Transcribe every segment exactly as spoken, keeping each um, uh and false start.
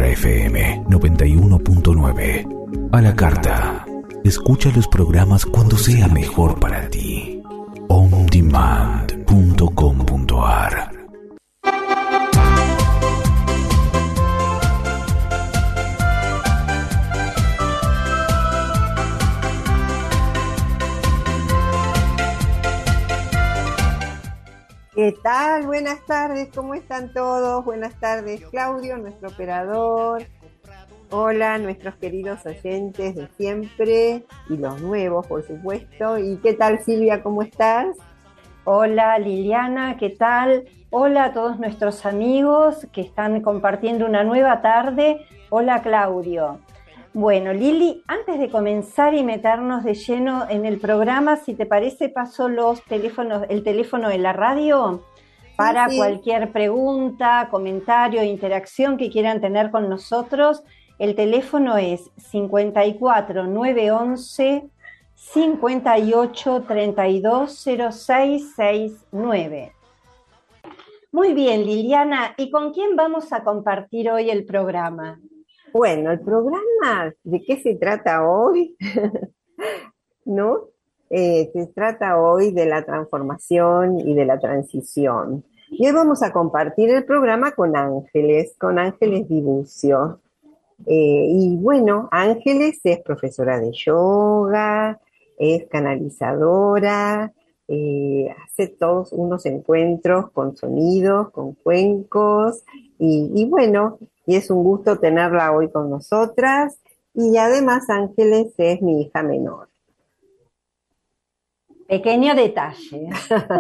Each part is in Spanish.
F M noventa y uno punto nueve. A la carta. Escucha los programas cuando sea mejor para ti. on demand punto com punto a r. ¿Qué tal? Buenas tardes, ¿cómo están todos? Buenas tardes, Claudio, nuestro operador. Hola, nuestros queridos oyentes de siempre y los nuevos, por supuesto. ¿Y qué tal, Silvia? ¿Cómo estás? Hola, Liliana, ¿qué tal? Hola a todos nuestros amigos que están compartiendo una nueva tarde. Hola, Claudio. Bueno, Lili, antes de comenzar y meternos de lleno en el programa, si te parece, paso los teléfonos, el teléfono de la radio para Sí, sí. cualquier pregunta, comentario, interacción que quieran tener con nosotros. El teléfono es cincuenta y cuatro, nueve once, cincuenta y ocho, treinta y dos, cero seis sesenta y nueve. Muy bien, Liliana, ¿y con quién vamos a compartir hoy el programa? Bueno, el programa, ¿de qué se trata hoy? ¿No? Eh, se trata hoy de la transformación y de la transición. Y hoy vamos a compartir el programa con Ángeles, con Ángeles Dibucio. Eh, y bueno, Ángeles es profesora de yoga, es canalizadora, eh, hace todos unos encuentros con sonidos, con cuencos, y, y bueno, y es un gusto tenerla hoy con nosotras, y además Ángeles es mi hija menor. Pequeño detalle.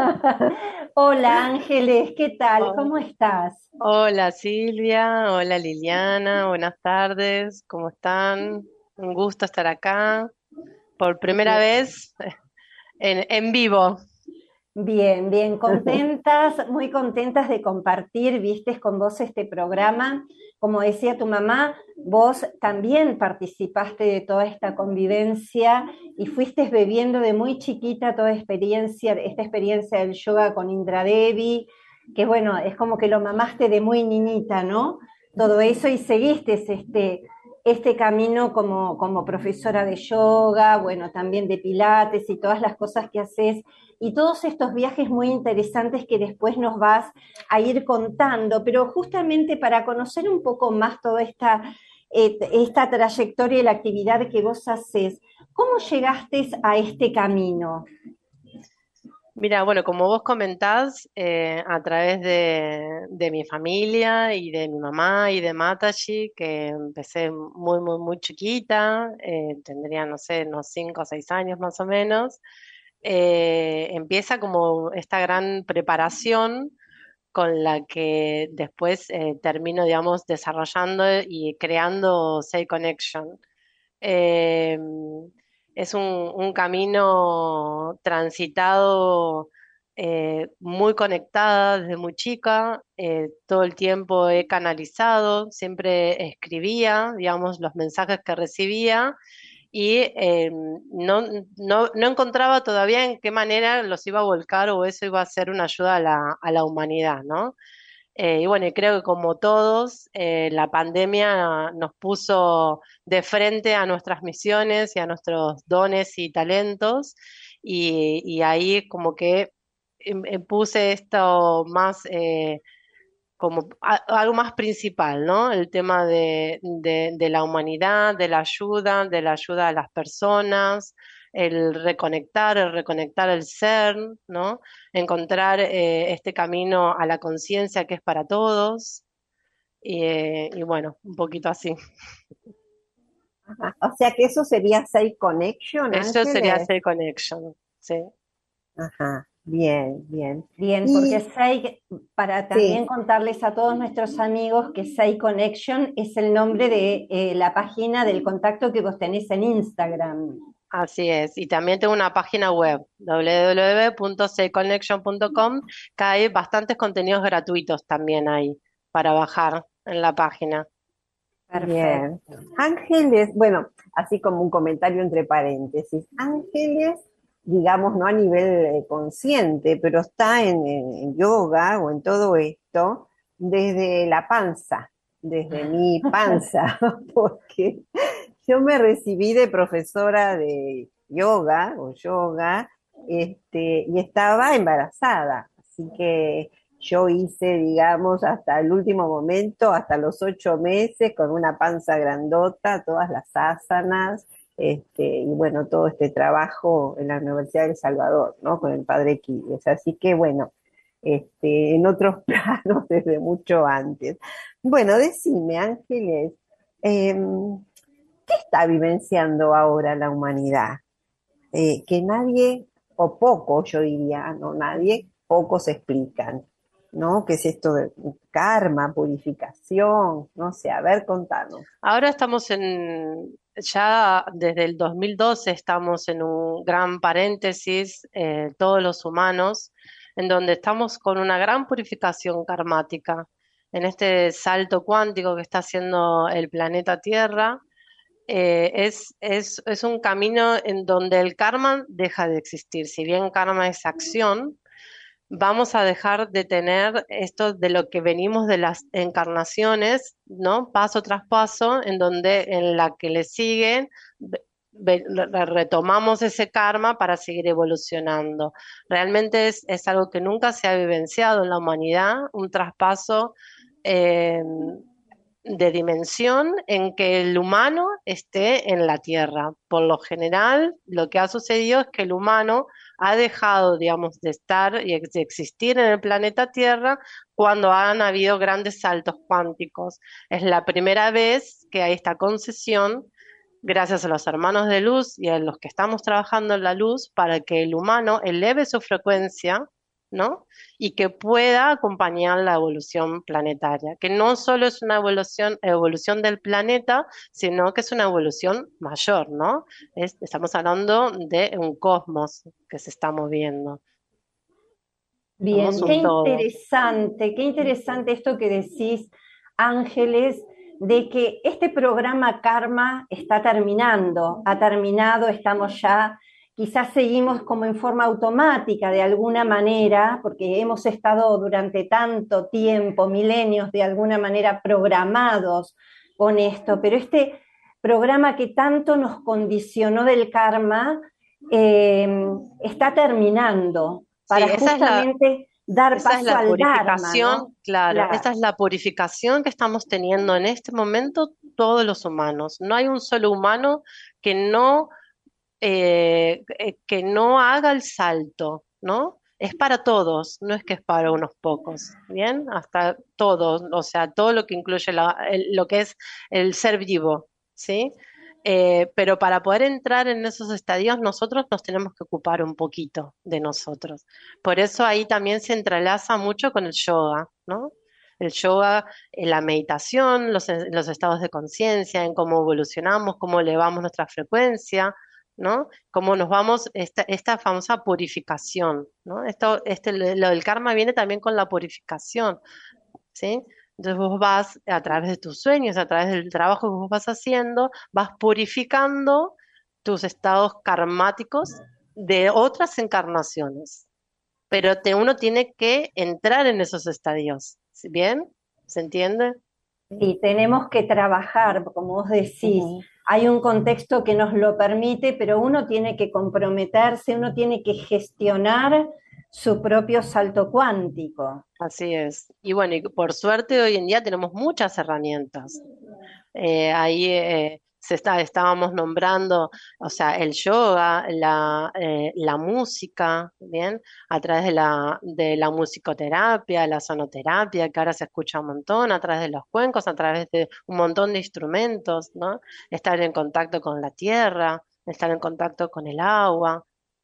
Hola, Ángeles, ¿qué tal? ¿Cómo estás? Hola Silvia, hola Liliana, buenas tardes, ¿cómo están? Un gusto estar acá por primera vez en, en vivo. Bien, bien, contentas, muy contentas de compartir, vistes, con vos este programa. Como decía tu mamá, vos también participaste de toda esta convivencia y fuiste bebiendo de muy chiquita toda experiencia, esta experiencia del yoga con Indra Devi, que bueno, es como que lo mamaste de muy niñita, ¿no? Todo eso y seguiste este, este camino como, como profesora de yoga, bueno, también de pilates y todas las cosas que haces y todos estos viajes muy interesantes que después nos vas a ir contando, pero justamente para conocer un poco más toda esta, eh, esta trayectoria y la actividad que vos haces, ¿cómo llegaste a este camino? Mira, bueno, como vos comentás, eh, a través de, de mi familia y de mi mamá y de Mataji, que empecé muy, muy, muy chiquita, eh, tendría, no sé, unos cinco o seis años más o menos, eh, empieza como esta gran preparación con la que después eh, termino, digamos, desarrollando y creando Say Connection. Eh, es un, un camino transitado eh, muy conectada desde muy chica, eh, todo el tiempo he canalizado, siempre escribía, digamos, los mensajes que recibía y eh, no, no, no encontraba todavía en qué manera los iba a volcar o eso iba a ser una ayuda a la, a la humanidad, ¿no? Eh, y bueno, y creo que como todos, eh, la pandemia nos puso de frente a nuestras misiones y a nuestros dones y talentos, y, y ahí como que em- em, puse esto más eh, como a- algo más principal, ¿no? El tema de, de, de la humanidad, de la ayuda, de la ayuda a las personas, el reconectar, el reconectar el ser, ¿no? Encontrar eh, este camino a la conciencia que es para todos. Y, eh, y bueno, un poquito así. Ajá. O sea que eso sería Say Connection, Eso sería Ángeles. hacer connection, ¿sí? Ajá, bien, bien. Bien, porque Y Say, para también sí, contarles a todos nuestros amigos que Say Connection es el nombre de eh, la página del contacto que vos tenés en Instagram. Así es, y también tengo una página web, doble u doble u doble u punto say connection punto com, que hay bastantes contenidos gratuitos también ahí para bajar en la página. bien. Perfecto. Ángeles, bueno, así como un comentario entre paréntesis. Ángeles, digamos, no a nivel eh, consciente, pero está en, en- en yoga o en todo esto desde la panza. desde mi panza, porque yo me recibí de profesora de yoga o yoga, este, y estaba embarazada, así que yo hice, digamos, hasta el último momento, hasta los ocho meses, con una panza grandota, todas las asanas, este, y bueno, todo este trabajo en la Universidad de El Salvador, ¿no? Con el padre Quiles. Así que bueno, este, en otros planos desde mucho antes. Bueno, decime, Ángeles, eh, ¿qué está vivenciando ahora la humanidad? Eh, que nadie, o poco, yo diría, no nadie, pocos explican, ¿no? ¿Qué es esto de karma, purificación? No sé, a ver, contanos. Ahora estamos en, ya desde el dos mil doce estamos en un gran paréntesis, eh, todos los humanos, en donde estamos con una gran purificación karmática, en este salto cuántico que está haciendo el planeta Tierra. Eh, es, es, es un camino en donde el karma deja de existir. Si bien karma es acción, vamos a dejar de tener esto de lo que venimos de las encarnaciones, ¿no? Paso tras paso, en donde en la que le siguen ve- ve- re- retomamos ese karma para seguir evolucionando. Realmente es, es algo que nunca se ha vivenciado en la humanidad, un traspaso eh, de dimensión en que el humano esté en la Tierra. Por lo general, lo que ha sucedido es que el humano ha dejado, digamos, de estar y ex- de existir en el planeta Tierra cuando han habido grandes saltos cuánticos. Es la primera vez que hay esta concesión, gracias a los hermanos de luz y a los que estamos trabajando en la luz, para que el humano eleve su frecuencia, ¿no? Y que pueda acompañar la evolución planetaria, que no solo es una evolución, evolución del planeta, sino que es una evolución mayor, ¿no? Es- estamos hablando de un cosmos que se está moviendo. Somos Bien, qué un todo. interesante, qué interesante esto que decís, Ángeles, de que este programa Karma está terminando, ha terminado, estamos ya, quizás seguimos como en forma automática de alguna manera, porque hemos estado durante tanto tiempo, milenios, de alguna manera programados con esto, pero este programa que tanto nos condicionó del karma, eh, está terminando Sí, para esa es la, justamente dar esa es paso la al Dharma, ¿no? purificación, claro, Claro. esa es la purificación que estamos teniendo en este momento todos los humanos. No hay un solo humano que no eh, eh, que no haga el salto, ¿no? Es para todos, no es que es para unos pocos, ¿bien? Hasta todos, o sea, todo lo que incluye la- el- lo que es el ser vivo, ¿sí? Eh, pero para poder entrar en esos estadios, nosotros nos tenemos que ocupar un poquito de nosotros. Por eso ahí también se entrelaza mucho con el yoga, ¿no? El yoga, eh, la meditación, los, los estados de conciencia, en cómo evolucionamos, cómo elevamos nuestra frecuencia, ¿no? Cómo nos vamos, esta, esta famosa purificación, ¿no? Esto, este, lo del karma viene también con la purificación, ¿sí? Entonces vos vas a través de tus sueños, a través del trabajo que vos vas haciendo, vas purificando tus estados karmáticos de otras encarnaciones. Pero te, uno tiene que entrar en esos estadios, ¿sí? ¿Bien? ¿Se entiende? Sí, tenemos que trabajar, como vos decís, Ujú. hay un contexto que nos lo permite, pero uno tiene que comprometerse, uno tiene que gestionar su propio salto cuántico. Así es. Y bueno, y por suerte hoy en día tenemos muchas herramientas. Eh, ahí eh, se está, estábamos nombrando, o sea, el yoga, la, eh, la música, ¿bien? A través de la, de la musicoterapia, la sonoterapia, que ahora se escucha un montón, a través de los cuencos, a través de un montón de instrumentos, ¿no? Estar en contacto con la tierra, estar en contacto con el agua.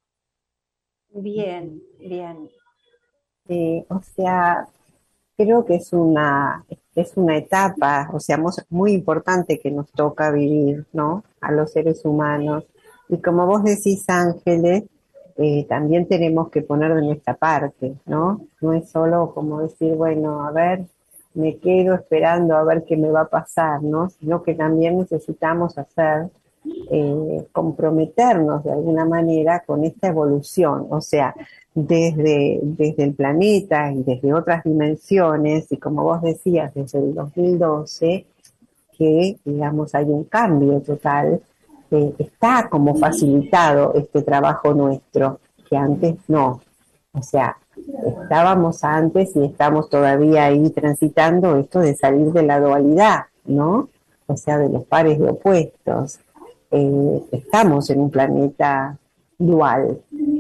Bien, bien. Eh, o sea, creo que es una, es una etapa, o sea, mos- muy importante que nos toca vivir, ¿no? A los seres humanos. Y como vos decís, Ángeles, eh, también tenemos que poner de nuestra parte, ¿no? No es solo como decir, bueno, a ver, me quedo esperando a ver qué me va a pasar, ¿no? Sino que también necesitamos hacer eh, comprometernos de alguna manera con esta evolución, o sea, desde, desde el planeta y desde otras dimensiones, y como vos decías, desde el dos mil doce, que, digamos, hay un cambio total, eh, está como facilitado este trabajo nuestro, que antes no. O sea, estábamos antes y estamos todavía ahí transitando esto de salir de la dualidad, ¿no? O sea, de los pares de opuestos. Eh, estamos en un planeta dual,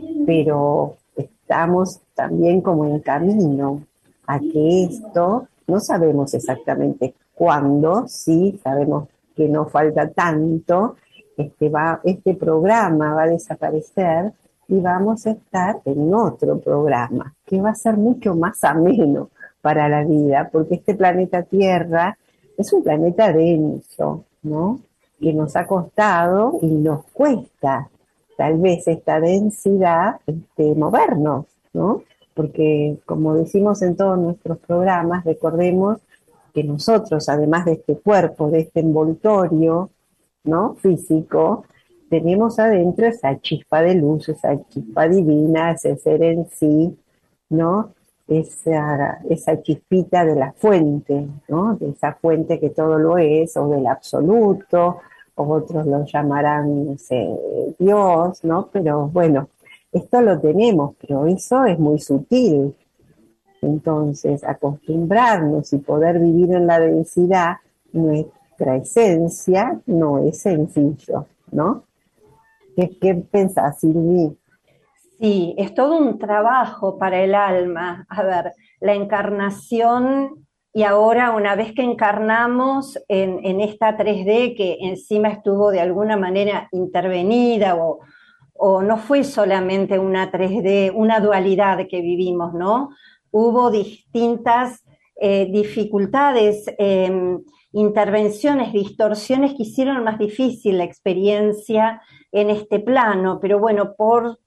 pero estamos también como en camino a que esto, no sabemos exactamente cuándo, sí sabemos que no falta tanto, este, va, este programa va a desaparecer y vamos a estar en otro programa que va a ser mucho más ameno para la vida, porque este planeta Tierra es un planeta denso, ¿no? Que nos ha costado y nos cuesta tal vez esta densidad, este, movernos, ¿no? Porque como decimos en todos nuestros programas, recordemos que nosotros, además de este cuerpo, de este envoltorio, ¿no?, físico, tenemos adentro esa chispa de luz, esa chispa divina, ese ser en sí, ¿no? Esa, esa chispita de la fuente, ¿no? De esa fuente que todo lo es, o del absoluto, o otros lo llamarán, no sé, Dios, ¿no? Pero bueno, esto lo tenemos, pero eso es muy sutil. Entonces, acostumbrarnos y poder vivir en la densidad, nuestra esencia, no es sencillo, ¿no? ¿Qué, qué pensás, Silvi? Sí, es todo un trabajo para el alma. A ver, la encarnación, y ahora una vez que encarnamos en, en esta tres D, que encima estuvo de alguna manera intervenida, o, o no fue solamente una tres D, una dualidad que vivimos, ¿no? Hubo distintas eh, dificultades, eh, intervenciones, distorsiones que hicieron más difícil la experiencia en este plano, pero bueno, por,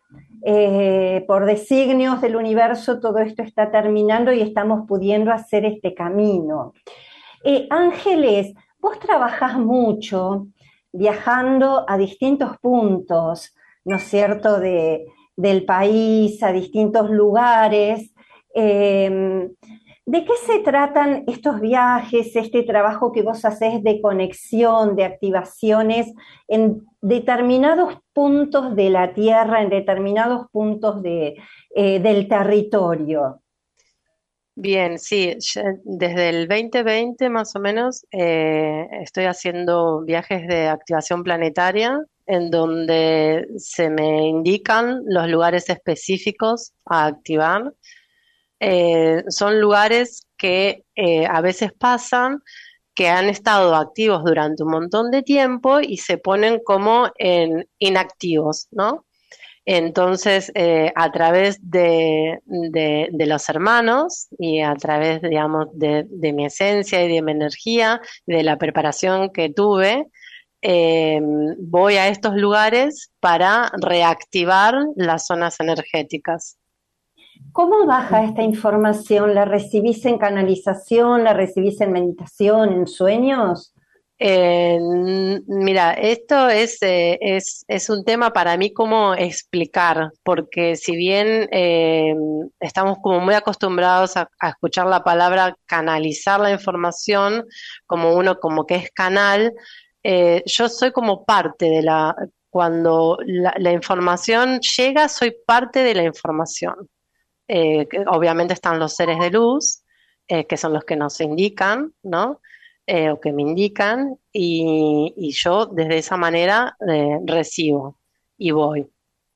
eh, por designios del universo todo esto está terminando y estamos pudiendo hacer este camino. Eh, Ángeles, vos trabajás mucho viajando a distintos puntos, ¿no es cierto?, de, del país, a distintos lugares. Eh, ¿De qué se tratan estos viajes, este trabajo que vos hacés de conexión, de activaciones en determinados puntos de la Tierra, en determinados puntos de, eh, del territorio? Bien, sí, ya desde el veinte veinte más o menos eh, estoy haciendo viajes de activación planetaria en donde se me indican los lugares específicos a activar. Eh, son lugares que eh, a veces pasan, que han estado activos durante un montón de tiempo y se ponen como en inactivos, ¿no? Entonces, eh, a través de, de, de los hermanos y a través, digamos, de, de mi esencia y de mi energía, de la preparación que tuve, eh, voy a estos lugares para reactivar las zonas energéticas. ¿Cómo baja esta información? ¿La recibís en canalización? ¿La recibís en meditación, en sueños? Eh, mira, esto es, eh, es, es un tema para mí como explicar, porque si bien eh, estamos como muy acostumbrados a, a escuchar la palabra canalizar la información, como uno como que es canal, eh, yo soy como parte de la, cuando la, la información llega, soy parte de la información. Eh, que obviamente están los seres de luz, eh, que son los que nos indican, ¿no? Eh, o que me indican, y, y yo desde esa manera eh, recibo y voy,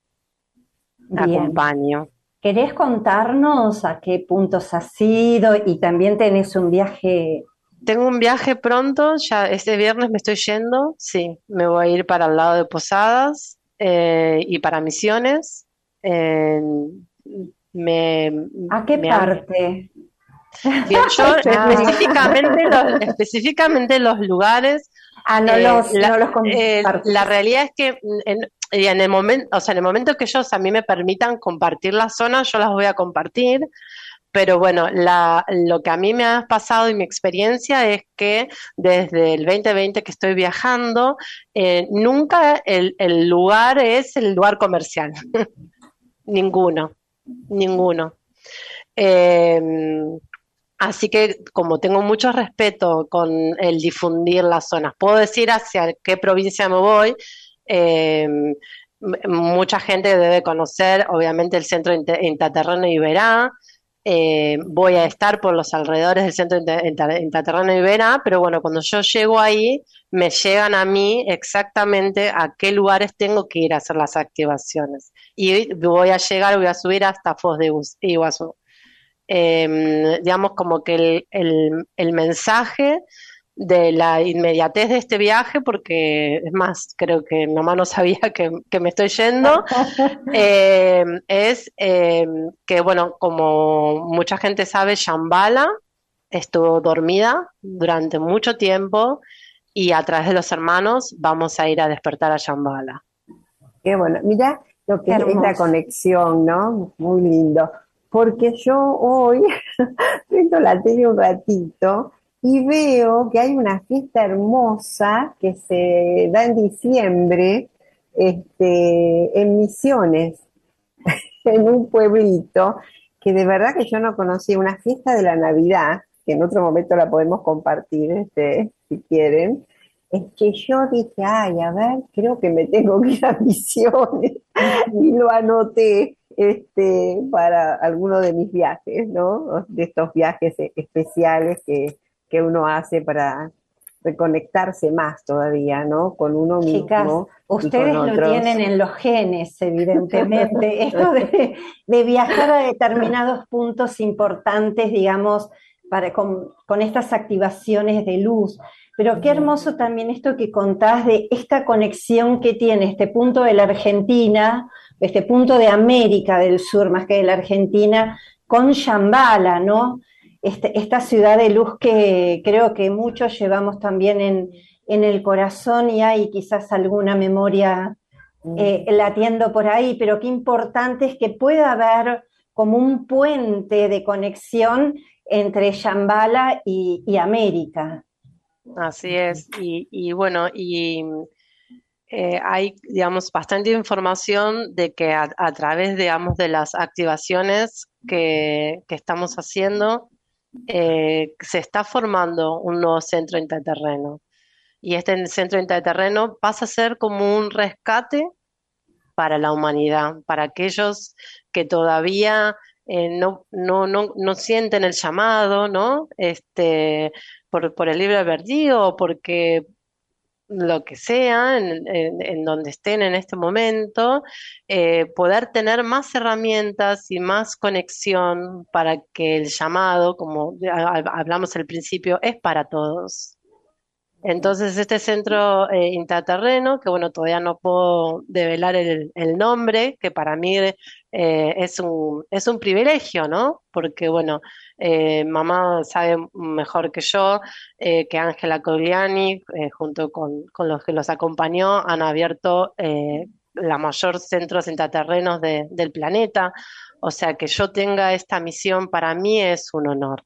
Bien. acompaño. ¿Querés contarnos a qué puntos has ido? Y también tenés un viaje. Tengo un viaje pronto, ya este viernes me estoy yendo, sí, me voy a ir para el lado de Posadas eh, y para Misiones. Eh, me, ¿A qué me parte? Bien, yo específicamente los, específicamente los lugares, Ah, no eh, los, la, no los eh, compartís. la realidad es que en, y en el momento, o sea, en el momento que ellos a mí me permitan compartir las zonas, yo las voy a compartir, Pero bueno, la, lo que a mí me ha pasado y mi experiencia es que desde el veinte veinte que estoy viajando, eh, nunca el, el lugar es el lugar comercial. Ninguno, ninguno. Eh, Así que como tengo mucho respeto con el difundir las zonas, puedo decir hacia qué provincia me voy. eh, m- Mucha gente debe conocer, obviamente, el centro Inte- Intraterreno Iberá. Eh, voy a estar por los alrededores del centro Inte- Inter- Intraterreno Iberá, pero bueno, cuando yo llego ahí, me llegan a mí exactamente a qué lugares tengo que ir a hacer las activaciones. Y voy a llegar, voy a subir hasta Foz de Iguaz- Iguazú. Eh, digamos como que el, el, el mensaje de la inmediatez de este viaje, porque es más, creo que mi mamá no sabía que, que me estoy yendo, eh, es eh, que, bueno, como mucha gente sabe, Shambhala estuvo dormida durante mucho tiempo y a través de los hermanos vamos a ir a despertar a Shambhala. Qué bueno. Mira lo que Qué es la hermoso. conexión, ¿no? Muy lindo. Porque yo hoy prendo la tele un ratito y veo que hay una fiesta hermosa que se da en diciembre, este, en Misiones, en un pueblito, que de verdad que yo no conocía, una fiesta de la Navidad, que en otro momento la podemos compartir, este, si quieren. Es que yo dije, ay, a ver, creo que me tengo que ir a Misiones, y lo anoté, este, para alguno de mis viajes, ¿no? De estos viajes e- especiales que, que uno hace para reconectarse más todavía, ¿no? Con uno Chicas, mismo y con ustedes lo tienen otros. en los genes, evidentemente. Esto de, de viajar a determinados puntos importantes, digamos, para, con, con estas activaciones de luz. Pero qué hermoso también esto que contás de esta conexión que tiene este punto de la Argentina, este punto de América del Sur, más que de la Argentina, con Shambhala, ¿no? Este, esta ciudad de luz que creo que muchos llevamos también en, en el corazón y hay quizás alguna memoria eh, latiendo por ahí, pero qué importante es que pueda haber como un puente de conexión entre Shambhala y, y América. Así es. Y, y bueno, y eh, hay, digamos, bastante información de que a, a través, digamos, de las activaciones que, que estamos haciendo, eh, se está formando un nuevo centro intraterreno. Y este centro intraterreno pasa a ser como un rescate para la humanidad, para aquellos que todavía eh, no, no, no, no sienten el llamado, ¿no? Este, por, por el libre albedrío o porque lo que sea, en, en- en donde estén en este momento, eh, poder tener más herramientas y más conexión para que el llamado, como ha- hablamos al principio, es para todos. Entonces, este centro eh, intraterreno, que bueno, todavía no puedo develar el, el nombre, que para mí eh, es un, es un privilegio, ¿no? Porque bueno, eh, mamá sabe mejor que yo eh, que Ángela Cogliani, eh, junto con, con los que los acompañó, han abierto eh, la mayor centros intraterrenos de- del planeta. O sea, que yo tenga esta misión para mí es un honor.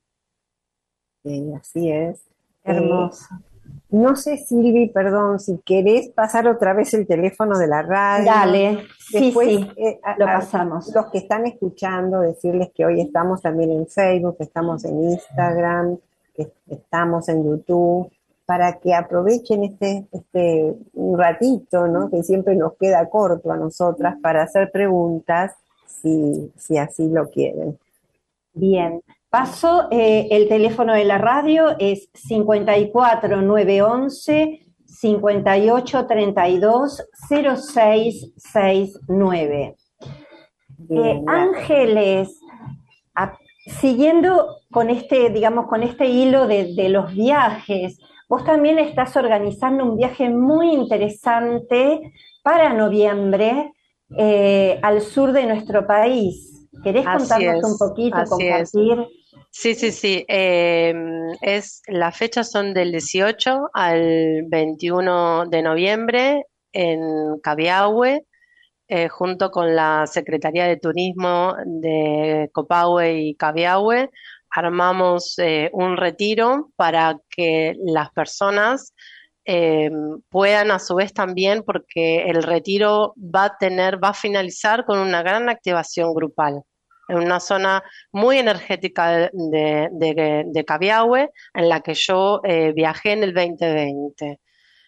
Sí, así es. Eh, Hermoso. no sé, Silvi, perdón, si querés pasar otra vez el teléfono de la radio. Dale, sí, Después, sí, eh, a, lo a pasamos. los que están escuchando, decirles que hoy estamos también en Facebook, que estamos en Instagram, que estamos en YouTube, para que aprovechen este, este un ratito, ¿no? Que siempre nos queda corto a nosotras para hacer preguntas, si, si así lo quieren. Bien, paso eh, el teléfono de la radio, es cincuenta y cuatro nueve once cincuenta y ocho treinta y dos cero seis sesenta y nueve. Eh, Bien, gracias. Ángeles, a- siguiendo con este, digamos, con este hilo de, de los viajes, vos también estás organizando un viaje muy interesante para noviembre eh, al sur de nuestro país. ¿Querés Así contarnos un es, poquito, así es. compartir? Sí, sí, sí. Eh, es, las fechas son del dieciocho al veintiuno de noviembre en Cabiahue. eh, junto con la Secretaría de Turismo de Copahue y Cabiahue, armamos eh, un retiro para que las personas eh, puedan a su vez también, porque el retiro va a tener, va a finalizar con una gran activación grupal en una zona muy energética de, de, de, de Cabiahue, en la que yo eh, viajé en el veinte veinte.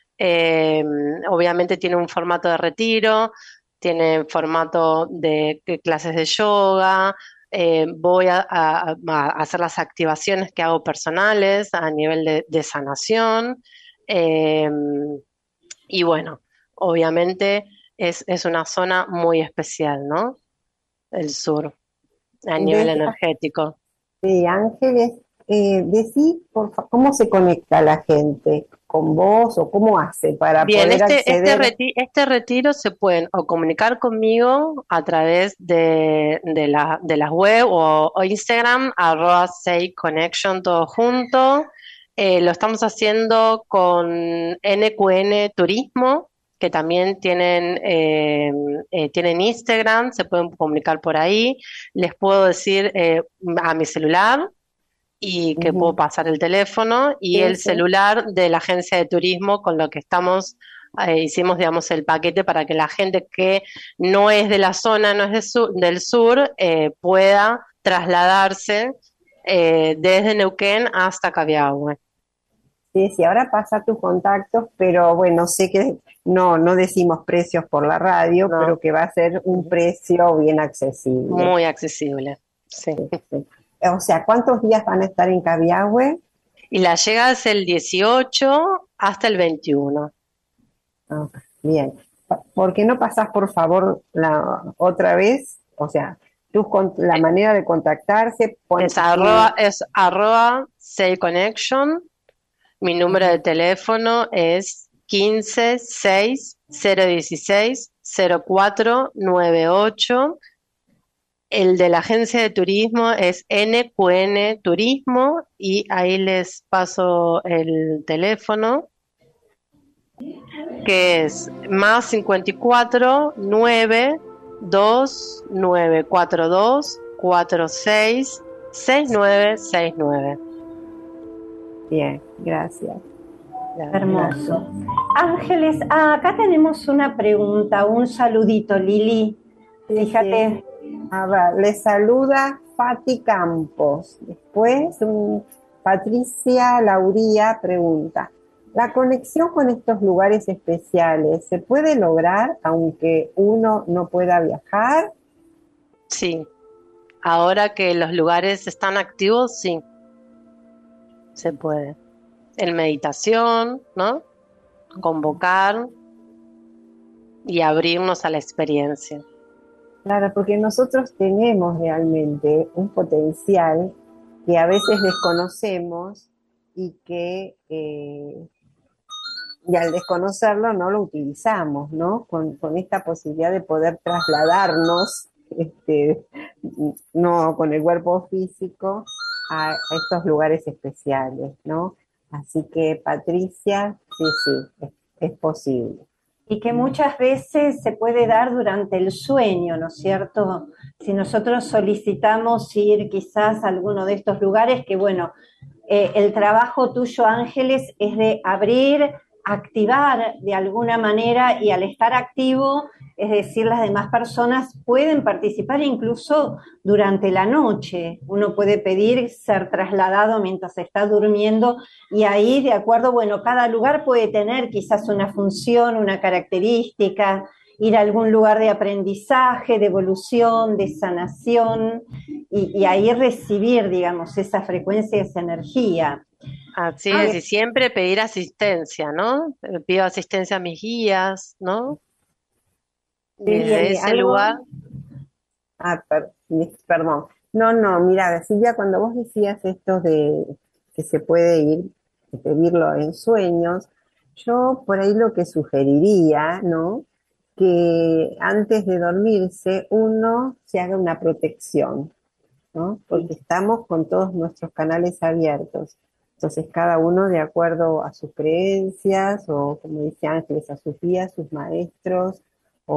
Eh, Obviamente tiene un formato de retiro, tiene formato de, de clases de yoga, eh, voy a, a- a hacer las activaciones que hago personales a nivel de, de sanación. eh, y bueno, obviamente es, es una zona muy especial, ¿no? El sur, a nivel De, energético. de Ángeles, eh, decí, por fa- ¿cómo se conecta la gente con vos o cómo hace para Bien, poder este, este, acceder? reti- este retiro se pueden o comunicar conmigo a través de, de la, de las web o, o Instagram, arroba Say Connection, todo junto. Eh, lo estamos haciendo con N Q N Turismo, que también tienen, eh, eh, tienen Instagram, se pueden comunicar por ahí. Les puedo decir eh, a mi celular y que puedo Ujú. pasar el teléfono y Sí, el sí. celular de la agencia de turismo con lo que estamos, eh, hicimos, digamos, el paquete para que la gente que no es de la zona, no es de su- del sur, eh, pueda trasladarse eh, desde Neuquén hasta Cabiahue. Sí, sí, ahora pasa tus contactos, pero bueno, sé que no, no decimos precios por la radio, ¿No? pero que va a ser un precio bien accesible. Muy accesible, sí. Sí. O sea, ¿cuántos días van a estar en Cabiahue? Y la llegada es el dieciocho hasta el veintiuno. Ah, bien. Pa- ¿Por qué no pasás, por favor, la otra vez? O sea, tus con- la manera de contactarse, pon Es arroba, tu... es arroba Say Connection. Mi número de Ujú. teléfono es quince seis cero dieciséis cero cuatro nueve ocho. El de la agencia de turismo es N Q N Turismo y ahí les paso el teléfono, que es más cincuenta y cuatro nueve dos nueve cuatro dos cuatro seis seis nueve seis nueve. Bien, gracias. Hermoso. Ángeles, ah, acá tenemos una pregunta, un saludito, Lili. Sí, Fíjate. sí. A ver, le saluda Fati Campos. Después, un- Patricia Lauría pregunta, ¿la conexión con estos lugares especiales se puede lograr aunque uno no pueda viajar? Sí, ahora que los lugares están activos, sí, se puede. En meditación, ¿no? Convocar y abrirnos a la experiencia. Claro, porque nosotros tenemos realmente un potencial que a veces desconocemos y que eh, y al desconocerlo no lo utilizamos, ¿no? Con, con esta posibilidad de poder trasladarnos, este, no con el cuerpo físico, a, a estos lugares especiales, ¿no? Así que Patricia, sí, sí, es, es posible. Y que muchas veces se puede dar durante el sueño, ¿no es cierto? Si nosotros solicitamos ir quizás a alguno de estos lugares, que bueno, eh, el trabajo tuyo, Ángeles, es de abrir, activar de alguna manera y al estar activo, es decir, las demás personas pueden participar incluso durante la noche. Uno puede pedir ser trasladado mientras está durmiendo y ahí, de acuerdo, bueno, cada lugar puede tener quizás una función, una característica, ir a algún lugar de aprendizaje, de evolución, de sanación, y, y ahí recibir, digamos, esa frecuencia, esa energía. Así Ah, es, y siempre pedir asistencia, ¿no? Eh, Pido asistencia a mis guías, ¿no? Y Sí, desde sí, ese lugar, algo, ah, per- perdón. No, no, mira, Silvia, cuando vos decías esto de que se puede ir, de pedirlo en sueños, yo por ahí lo que sugeriría, ¿no? Que antes de dormirse uno se haga una protección, ¿no? Porque estamos con todos nuestros canales abiertos. Entonces, cada uno de acuerdo a sus creencias, o como dice Ángeles, a sus guías, sus maestros, o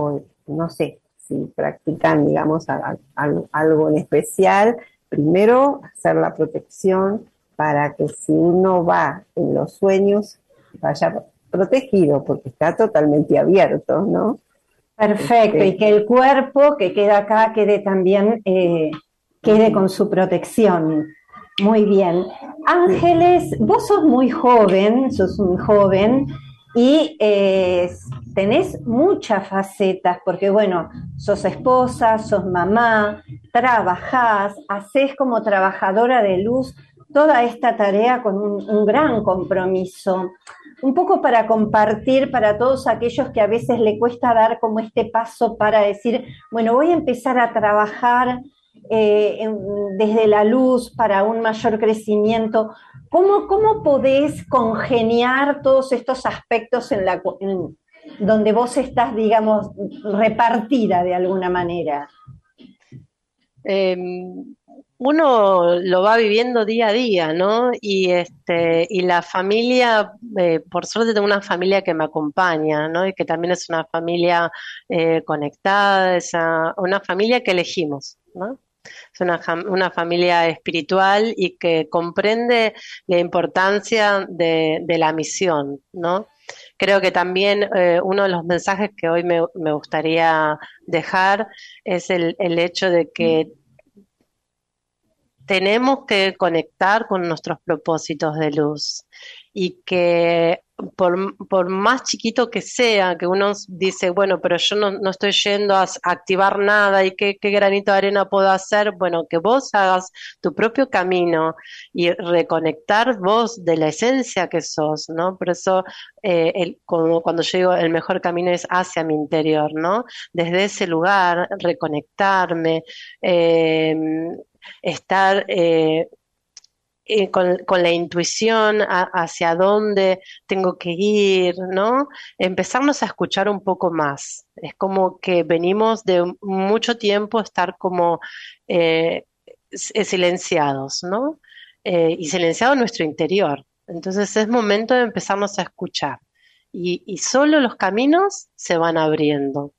no sé, si practican, digamos, a- a- algo en especial, primero hacer la protección para que si uno va en los sueños, vaya protegido, porque está totalmente abierto, ¿no? Perfecto, y Este, que el cuerpo que queda acá quede también, eh, quede ujú, con su protección. Muy bien. sí, Ángeles, vos sos muy joven, sos muy joven y eh, tenés muchas facetas, porque bueno, sos esposa, sos mamá, trabajás, hacés como trabajadora de luz toda esta tarea con un, un gran compromiso. Un poco para compartir para todos aquellos que a veces le cuesta dar como este paso para decir, bueno, voy a empezar a trabajar eh, en- desde la luz para un mayor crecimiento. ¿Cómo, cómo podés congeniar todos estos aspectos en la, en, donde vos estás, digamos, repartida de alguna manera? Eh, Uno lo va viviendo día a día, ¿no? Y este, y la familia, eh, por suerte tengo una familia que me acompaña, ¿no? Y que también es una familia eh, conectada, es a- una familia que elegimos, ¿no? Es una, jam- una familia espiritual y que comprende la importancia de, de la misión, ¿no? Creo que también eh, uno de los mensajes que hoy me, me gustaría dejar es el, el hecho de que tenemos que conectar con nuestros propósitos de luz y que por, por más chiquito que sea, que uno dice, bueno, pero yo no, no estoy yendo a, s- a activar nada y qué, qué granito de arena puedo hacer, bueno, que vos hagas tu propio camino y reconectar vos de la esencia que sos, ¿no? Por eso, eh, el, como cuando yo digo, el mejor camino es hacia mi interior, ¿no? Desde ese lugar, reconectarme. eh, Estar eh, eh, con, con la intuición a- hacia dónde tengo que ir, ¿no? Empezarnos a escuchar un poco más. Es como que venimos de mucho tiempo estar como eh, s- silenciados, ¿no? Eh, y silenciado en nuestro interior. Entonces es momento de empezarnos a escuchar. Y, y solo los caminos se van abriendo.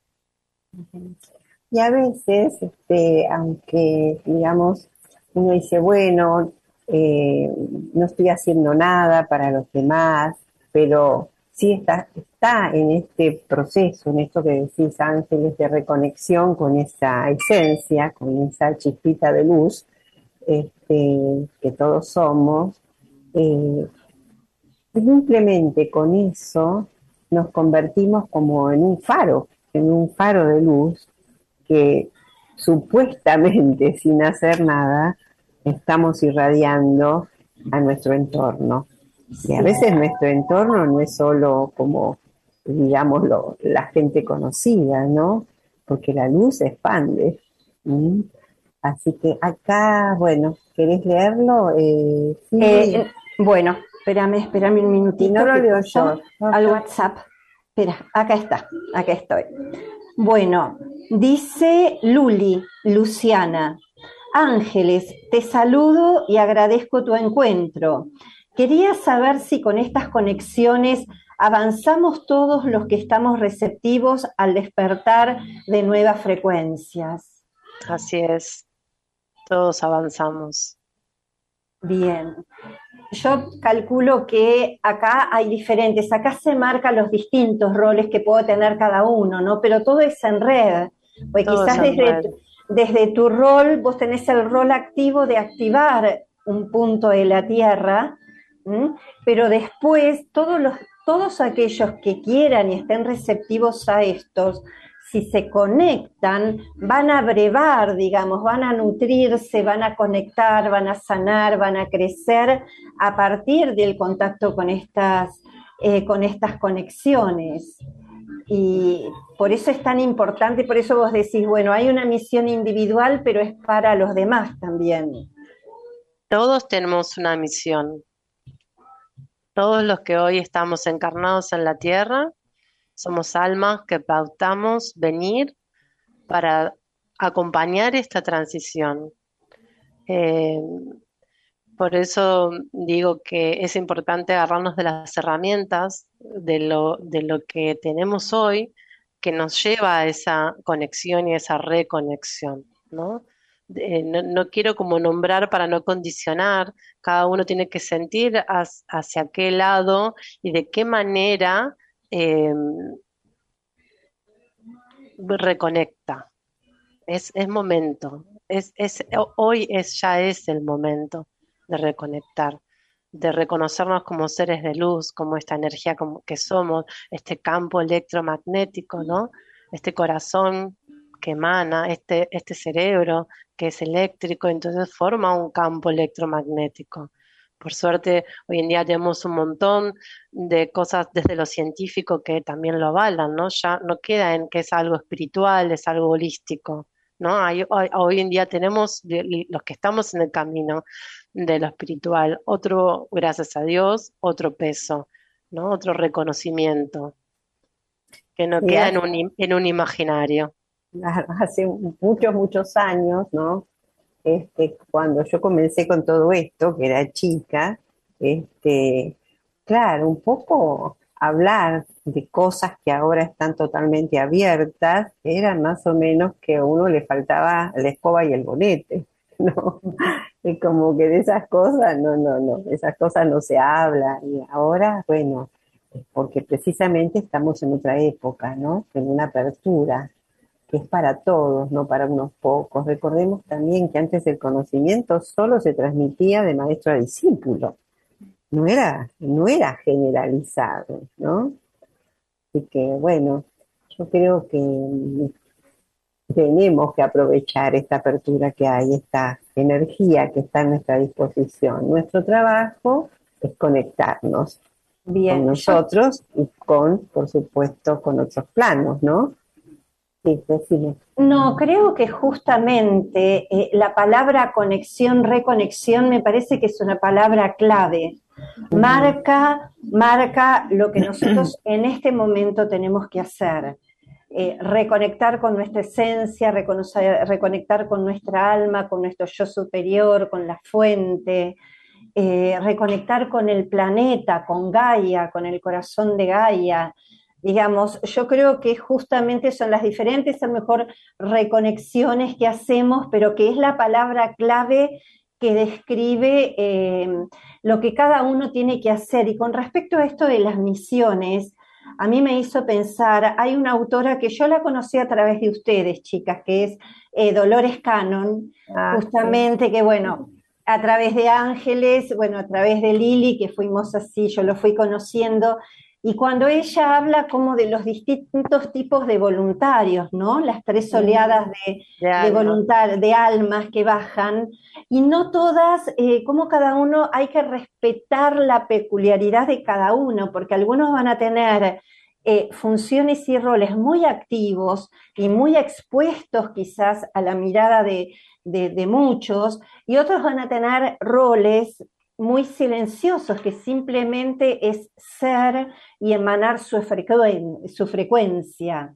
y a veces, este, aunque digamos, uno dice, bueno, eh, no estoy haciendo nada para los demás, pero sí está, está en este proceso, en esto que decís, Ángeles, de reconexión con esa esencia, con esa chispita de luz, este, que todos somos. eh, Simplemente con eso nos convertimos como en un faro, en un faro de luz que supuestamente sin hacer nada estamos irradiando a nuestro entorno. Y a Sí. veces nuestro entorno no es solo como, digamos, lo, la gente conocida, ¿no? Porque la luz se expande. ¿Mm? Así que acá, bueno, ¿querés leerlo? Eh, sí, Eh, bueno, espérame, espérame un si no minutito lo que leo paso yo. No, al yo- WhatsApp. Espera, acá está, acá estoy. Bueno, dice Luli, Luciana, Ángeles, te saludo y agradezco tu encuentro. Quería saber si con estas conexiones avanzamos todos los que estamos receptivos al despertar de nuevas frecuencias. Así es, todos avanzamos. Bien. Yo calculo que acá hay diferentes, acá se marcan los distintos roles que puede tener cada uno, ¿no? Pero todo es en red, pues Todos quizás en desde, red. tu- desde tu rol vos tenés el rol activo de activar un punto de la Tierra, ¿m? Pero después todos los, todos aquellos que quieran y estén receptivos a estos, si se conectan, van a brevar, digamos, van a nutrirse, van a conectar, van a sanar, van a crecer a partir del contacto con estas, eh, con estas conexiones. Y por eso es tan importante, por eso vos decís, bueno, hay una misión individual, pero es para los demás también. Todos tenemos una misión. Todos los que hoy estamos encarnados en la tierra somos almas que pautamos venir para acompañar esta transición. Eh, por eso digo que es importante agarrarnos de las herramientas, de lo, de lo que tenemos hoy, que nos lleva a esa conexión y esa reconexión, ¿no? Eh, no, no quiero como nombrar para no condicionar, cada uno tiene que sentir has- hacia qué lado y de qué manera eh, reconecta. Es, es momento, es, es, hoy es, ya es el momento de reconectar, de reconocernos como seres de luz, como esta energía como que somos, este campo electromagnético, ¿no? Este corazón que emana, este, este cerebro que es eléctrico, entonces forma un campo electromagnético. Por suerte, hoy en día tenemos un montón de cosas desde lo científico que también lo avalan, ¿no? Ya no queda en que es algo espiritual, es algo holístico, ¿no? Hay- hoy, hoy en día tenemos, de- los que estamos en el camino de lo espiritual, otro, gracias a Dios, otro peso, ¿no? Otro reconocimiento, que no Sí, queda en hace, un, im- en un imaginario. hace muchos, muchos años, ¿no? Este, cuando yo comencé con todo esto, que era chica, este, claro, un poco hablar de cosas que ahora están totalmente abiertas, era más o menos que a uno le faltaba la escoba y el bonete, ¿no? Y como que de esas cosas, no, no, no, esas cosas no se hablan. Y ahora, bueno, porque precisamente estamos en otra época, ¿no? En una apertura que es para todos, no para unos pocos. Recordemos también que antes el conocimiento solo se transmitía de maestro a discípulo, no era, no era generalizado, ¿no? Así que bueno, yo creo que tenemos que aprovechar esta apertura que hay, esta energía que está a nuestra disposición. Nuestro trabajo es conectarnos con Bien, yo nosotros y con, por supuesto, con otros planos, ¿no? Sí, decime. no creo que justamente eh, la palabra conexión, reconexión, me parece que es una palabra clave. Ujú. Marca, marca lo que nosotros en este momento tenemos que hacer. Eh, reconectar con nuestra esencia, reconocer, reconectar con nuestra alma, con nuestro yo superior, con la fuente, eh, reconectar con el planeta, con Gaia, con el corazón de Gaia. Digamos, yo creo que justamente son las diferentes, a lo mejor, reconexiones que hacemos, pero que es la palabra clave que describe eh, lo que cada uno tiene que hacer. Y con respecto a esto de las misiones, a mí me hizo pensar, hay una autora que yo la conocí a través de ustedes, chicas, que es eh, Dolores Cannon, Ah, sí. justamente que, bueno, a través de Ángeles, bueno, a través de Lili, que fuimos así, yo lo fui conociendo, y cuando ella habla como de los distintos tipos de voluntarios, ¿no? Las tres oleadas Mm, de, De de, alma. voluntar, de almas que bajan, y no todas, eh, como cada uno, hay que respetar la peculiaridad de cada uno, porque algunos van a tener eh, funciones y roles muy activos y muy expuestos quizás a la mirada de, de, de muchos, y otros van a tener roles muy silenciosos, que simplemente es ser y emanar su, frecuen su frecuencia,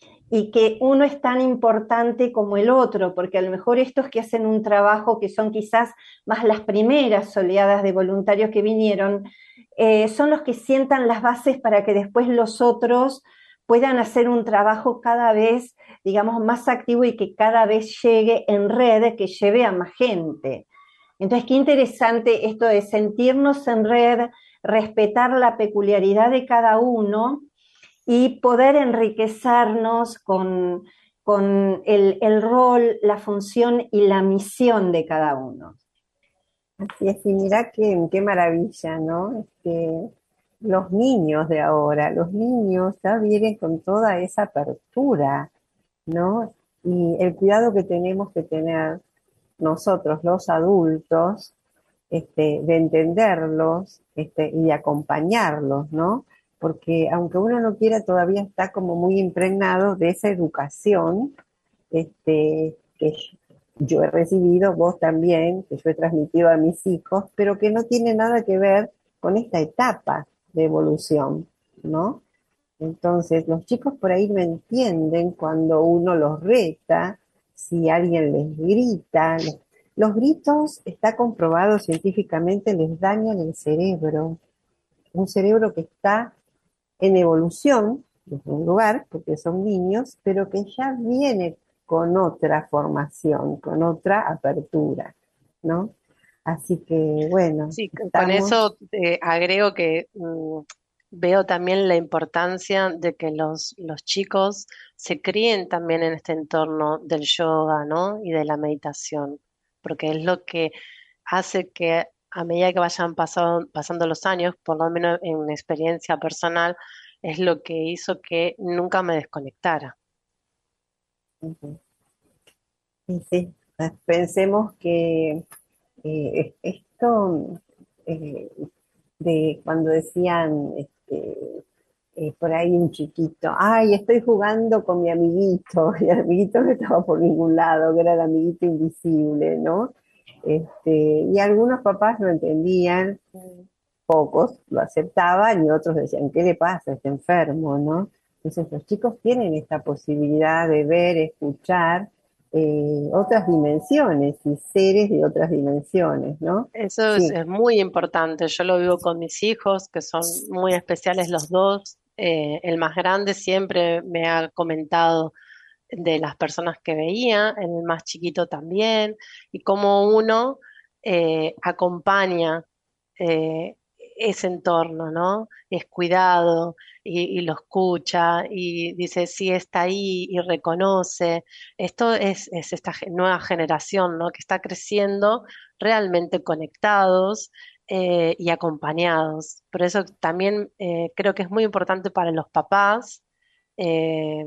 y que uno es tan importante como el otro, porque a lo mejor estos que hacen un trabajo que son quizás más las primeras oleadas de voluntarios que vinieron, eh, son los que sientan las bases para que después los otros puedan hacer un trabajo cada vez, digamos, más activo y que cada vez llegue en red, que lleve a más gente. Entonces, qué interesante esto de sentirnos en red, respetar la peculiaridad de cada uno y poder enriquecernos con, con el, el rol, la función y la misión de cada uno. así es, y mira qué, qué maravilla, ¿no? Este, los niños de ahora, los niños ya vienen con toda esa apertura, ¿no? Y el cuidado que tenemos que tener nosotros, los adultos, este, de entenderlos, este, y de acompañarlos, ¿no? Porque aunque uno no quiera, todavía está como muy impregnado de esa educación, este, que yo he recibido, vos también, que yo he transmitido a mis hijos, pero que no tiene nada que ver con esta etapa de evolución, ¿no? Entonces, los chicos por ahí no entienden cuando uno los reta, si alguien les grita. Los, los gritos, está comprobado científicamente, les dañan el cerebro. Un cerebro que está en evolución, desde un lugar, porque son niños, pero que ya viene con otra formación, con otra apertura, ¿no? Así que, bueno, Sí, c- con estamos. eso eh, agrego que mm, veo también la importancia de que los, los chicos se críen también en este entorno del yoga, ¿no? Y de la meditación, porque es lo que hace que a medida que vayan pasado- pasando los años, por lo menos en mi experiencia personal, es lo que hizo que nunca me desconectara. Ujú. Sí, sí. Pensemos que eh, esto eh, de cuando decían este, eh, por ahí un chiquito, ay, estoy jugando con mi amiguito, y el amiguito no estaba por ningún lado, que era el amiguito invisible, ¿no? Este, y algunos papás no entendían, pocos lo aceptaban y otros decían, ¿qué le pasa? Está enfermo, ¿no? Entonces los chicos tienen esta posibilidad de ver, escuchar eh, otras dimensiones y seres de otras dimensiones, ¿no? Eso es, Sí. es muy importante. Yo lo vivo con mis hijos, que son muy especiales los dos. Eh, el más grande siempre me ha comentado de las personas que veía, el más chiquito también, y cómo uno eh, acompaña eh, ese entorno, ¿no? Es cuidado y, y lo escucha y dice, sí, está ahí y reconoce. Esto es, es esta ge- nueva generación, ¿no? Que está creciendo realmente conectados eh, y acompañados. Por eso también eh, creo que es muy importante para los papás eh,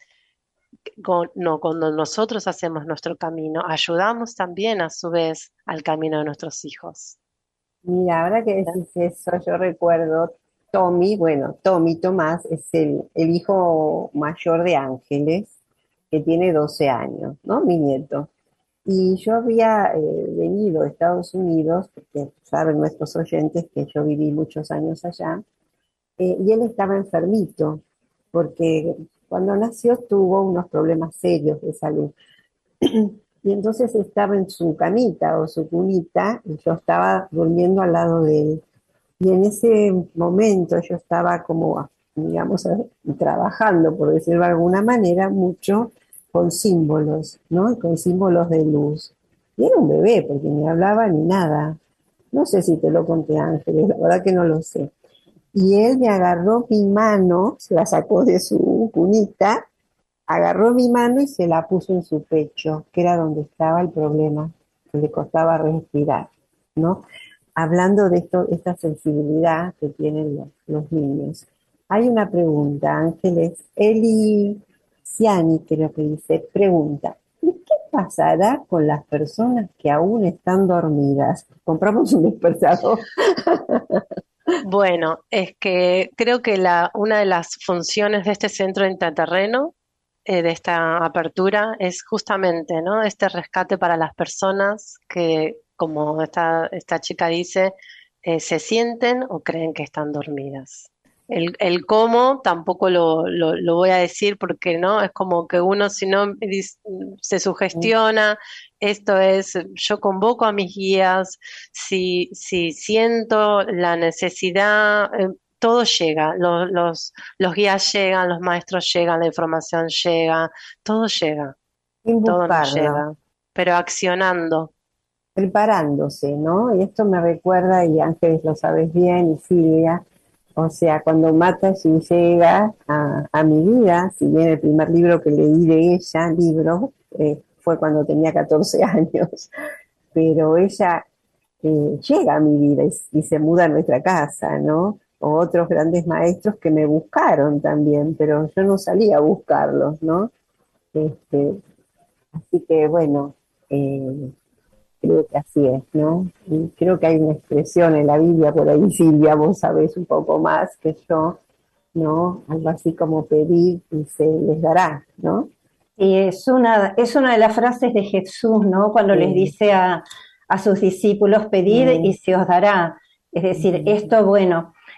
con- no, cuando nosotros hacemos nuestro camino, ayudamos también a su vez al camino de nuestros hijos. Mira, ahora que decís eso, yo recuerdo Tommy, bueno, Tommy Tomás es el, el hijo mayor de Ángeles, que tiene doce años, ¿no? Mi nieto. Y yo había eh, venido a Estados Unidos, porque saben nuestros oyentes que yo viví muchos años allá, eh, y él estaba enfermito, porque cuando nació tuvo unos problemas serios de salud. Y entonces estaba en su camita o su cunita, y yo estaba durmiendo al lado de él. Y en ese momento yo estaba como, digamos, eh, trabajando, por decirlo de alguna manera, mucho con símbolos, ¿no? Con símbolos de luz. Y era un bebé, porque ni hablaba ni nada. No sé si te lo conté, Ángeles, la verdad que no lo sé. Y él me agarró mi mano, se la sacó de su cunita, agarró mi mano y se la puso en su pecho, que era donde estaba el problema, que le costaba respirar, ¿no? Hablando de esto, esta sensibilidad que tienen los, los niños. Hay una pregunta, Ángeles. Eli Ciani, creo que dice, pregunta, ¿y qué pasará con las personas que aún están dormidas? Compramos un despertador. Bueno, es que creo que la, una de las funciones de este centro intraterreno, eh, de esta apertura, es justamente, ¿no? Este rescate para las personas que, como esta, esta chica dice, eh, se sienten o creen que están dormidas. El, el cómo tampoco lo, lo, lo voy a decir porque no, es como que uno si no dis- se sugestiona, esto es, yo convoco a mis guías, si, si siento la necesidad, eh, todo llega, lo- los, los guías llegan, los maestros llegan, la información llega, todo llega, Sin todo nos buscarlo, llega, pero accionando. preparándose, ¿no? Y esto me recuerda, y Ángeles lo sabes bien, y Silvia, o sea, cuando Matashi llega a, a mi vida, si bien el primer libro que leí de ella, libro, eh, fue cuando tenía catorce años, pero ella eh, llega a mi vida y, y se muda a nuestra casa, ¿no? O otros grandes maestros que me buscaron también, pero yo no salí a buscarlos, ¿no? Este, así que bueno, eh, creo que así es, ¿no? Y creo que hay una expresión en la Biblia, por ahí Silvia, vos sabés un poco más que yo, ¿no? Algo así como pedir y se les dará, ¿no? Y es una, es una de las frases de Jesús, ¿no? Cuando les Eh, dice a, a sus discípulos, pedid y mm, se os dará. Es decir, mm, esto, bueno,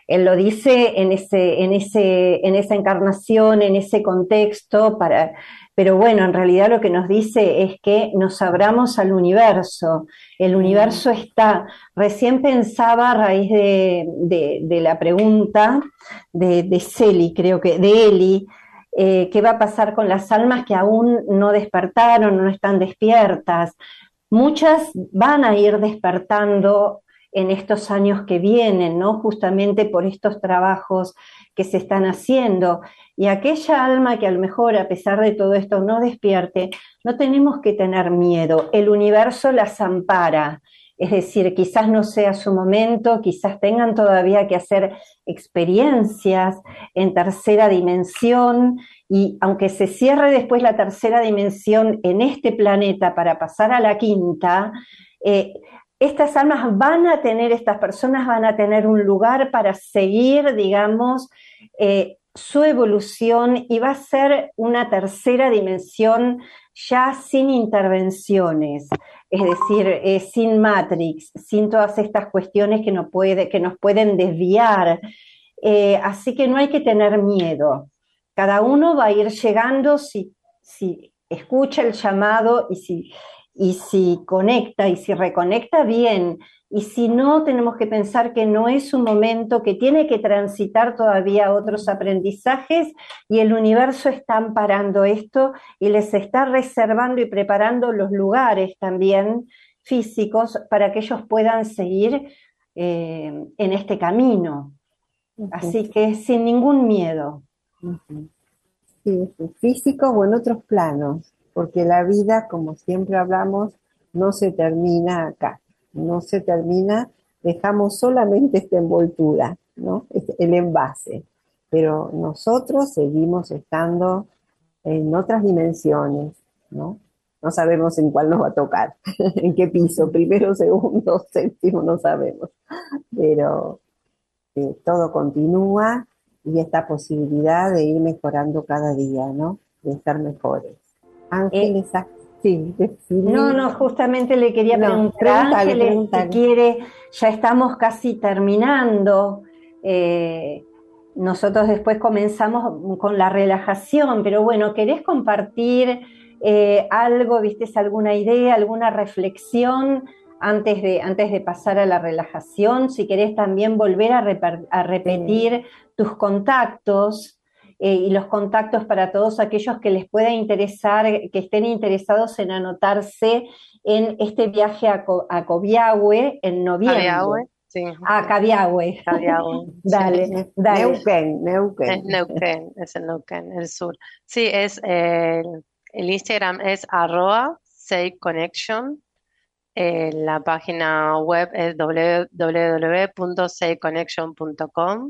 él lo dice en ese, en ese, en esa encarnación, en ese contexto, para, pero bueno, en realidad lo que nos dice es que nos abramos al universo. El universo está. Recién pensaba a raíz de, de, de la pregunta de, de Celi, creo que, de Eli, eh, qué va a pasar con las almas que aún no despertaron, no están despiertas. Muchas van a ir despertando en estos años que vienen, ¿no? Justamente por estos trabajos que se están haciendo. Y aquella alma que a lo mejor, a pesar de todo esto, no despierte, no tenemos que tener miedo. El universo las ampara. Es decir, quizás no sea su momento, quizás tengan todavía que hacer experiencias en tercera dimensión, y aunque se cierre después la tercera dimensión en este planeta para pasar a la quinta, eh, estas almas van a tener, estas personas van a tener un lugar para seguir, digamos, eh, su evolución, y va a ser una tercera dimensión ya sin intervenciones, es decir, eh, sin Matrix, sin todas estas cuestiones que, no puede, que nos pueden desviar. Eh, así que no hay que tener miedo. Cada uno va a ir llegando si, si escucha el llamado y si, y si conecta y si reconecta bien. Y si no, tenemos que pensar que no es un momento, que tiene que transitar todavía otros aprendizajes, y el universo está amparando esto y les está reservando y preparando los lugares también físicos para que ellos puedan seguir eh, en este camino. Así que sin ningún miedo. Sí, físico o en otros planos, porque la vida, como siempre hablamos, no se termina acá, no se termina, dejamos solamente esta envoltura, ¿no? El envase, pero nosotros seguimos estando en otras dimensiones, ¿no? No sabemos en cuál nos va a tocar, en qué piso, primero, segundo, séptimo, no sabemos, pero eh, todo continúa, y esta posibilidad de ir mejorando cada día, ¿no? De estar mejores. Ángeles, eh, sí, sí. No, no, justamente le quería no, preguntar a Ángeles, pregúntale. Si quiere, ya estamos casi terminando. Eh, nosotros después comenzamos con la relajación, pero bueno, ¿querés compartir eh, algo, viste, alguna idea, alguna reflexión antes de, antes de pasar a la relajación? Si querés también volver a, reper, a repetir sí. tus contactos eh, y los contactos para todos aquellos que les pueda interesar, que estén interesados en anotarse en este viaje a, Co a Cobiahue en noviembre. Cabiahue, sí. Ah, Cabiahue. Cabiahue. Dale, sí. dale. Neuquén, Neuquén. Es Neuquén, es el Neuquén, el sur. Sí, es eh, el, el Instagram es arroba say connection. Eh, la página web es doble u doble u doble u punto say connection punto com.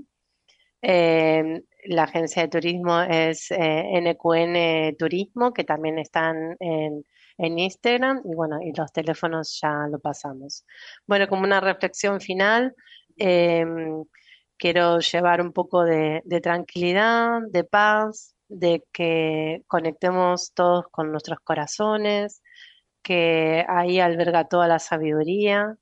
Eh, la agencia de turismo es eh, N Q N Turismo, que también están en, en Instagram, y bueno, y los teléfonos ya lo pasamos. Bueno, como una reflexión final, eh, quiero llevar un poco de, de tranquilidad, de paz, de que conectemos todos con nuestros corazones, que ahí alberga toda la sabiduría,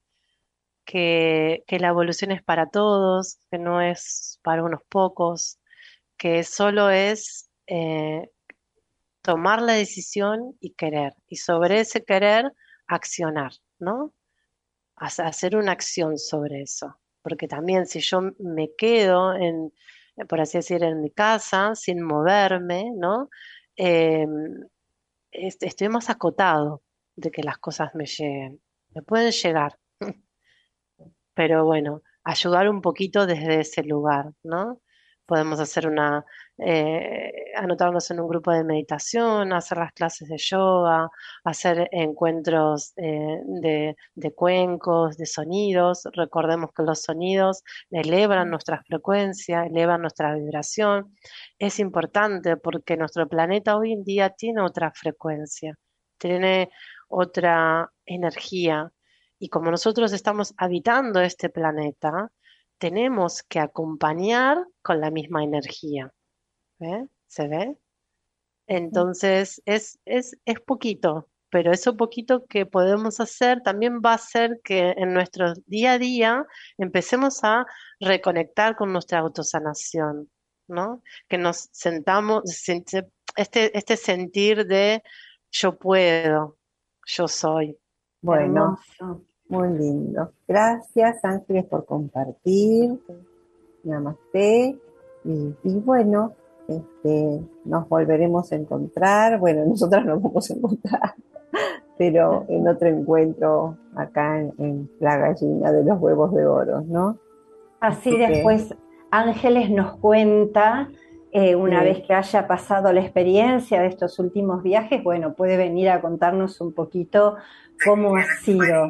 que, que la evolución es para todos, que no es para unos pocos, que solo es eh, tomar la decisión y querer, y sobre ese querer accionar, ¿no? Hacer una acción sobre eso, porque también si yo me quedo en, por así decir, en mi casa sin moverme, ¿no? Eh, estoy más acotado de que las cosas me lleguen. Me pueden llegar, pero bueno, ayudar un poquito desde ese lugar, ¿no? Podemos hacer una, eh, anotarnos en un grupo de meditación, hacer las clases de yoga, hacer encuentros eh, de, de cuencos, de sonidos. Recordemos que los sonidos elevan nuestra frecuencia, elevan nuestra vibración. Es importante porque nuestro planeta hoy en día tiene otra frecuencia, tiene otra energía. Y como nosotros estamos habitando este planeta, tenemos que acompañar con la misma energía. ¿Ve? ¿Se ve? Entonces, es, es, es poquito, pero eso poquito que podemos hacer también va a hacer que en nuestro día a día empecemos a reconectar con nuestra autosanación, ¿no? Que nos sentamos, se- se- este, este sentir de yo puedo, yo soy. Bueno, Hermoso. muy lindo. Gracias, Ángeles, por compartir. Namaste. Y, y bueno, este, nos volveremos a encontrar. Bueno, nosotras nos vamos a encontrar, pero en otro encuentro acá en, en La Gallina de los Huevos de Oro, ¿no? Así Así que, después Ángeles nos cuenta, eh, una sí. vez que haya pasado la experiencia de estos últimos viajes, bueno, puede venir a contarnos un poquito cómo ha sido,